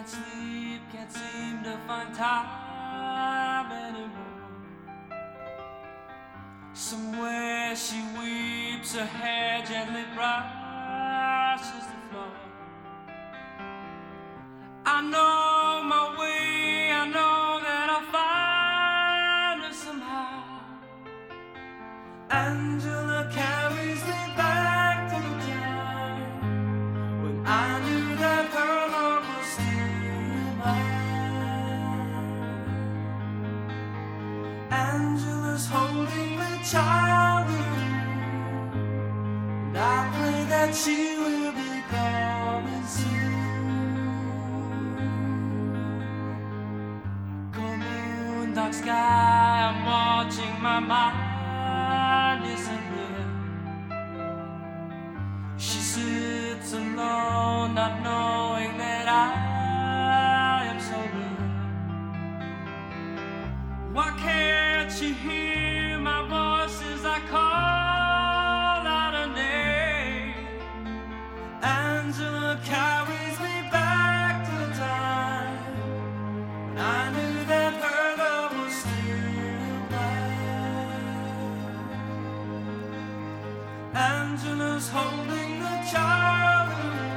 sleep, can't seem to find time anymore. Somewhere she weeps, her hair gently brushes the floor. I know my way, I know that I'll find her somehow. Angela carries me back to the time when I knew that her love was still mine. Angela's holding the child, and I pray that she will be coming soon. Cold moon, dark sky, I'm watching my mind isn't here. She sits alone, not knowing that I am so near. Why can't she hear my voice as I call out her name? Angela carries me back to the time when I knew that her love was still mine. Angela's holding the child.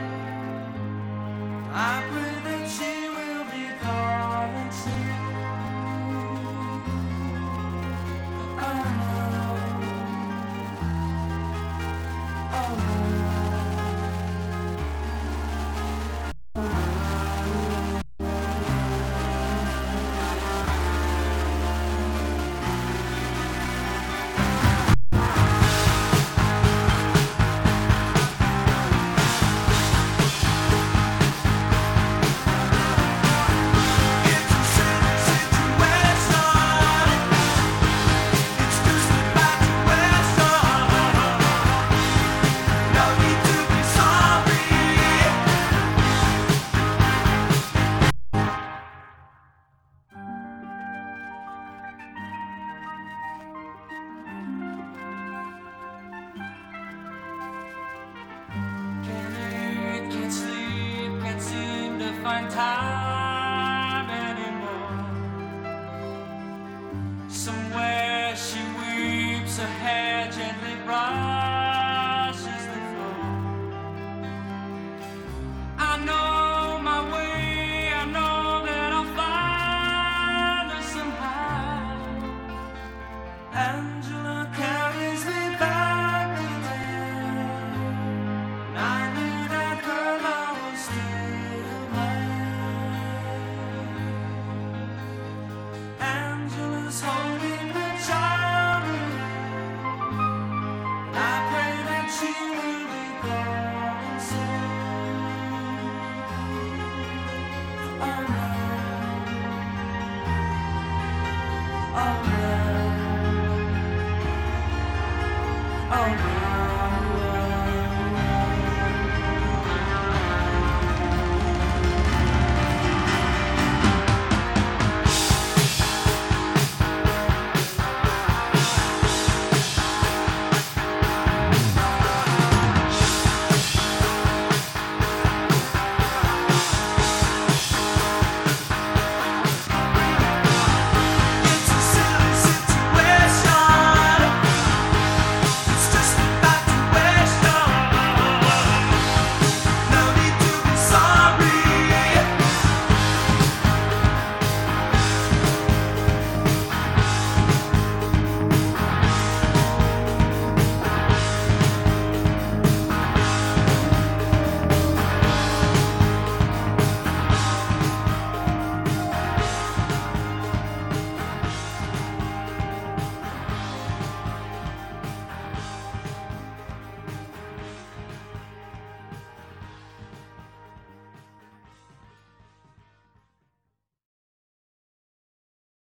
I pray that she will be coming soon. Can't sleep, can't seem to find time anymore. Somewhere she weeps, her hair gently brushes the floor. I know my way, I know that I'll find her somehow. And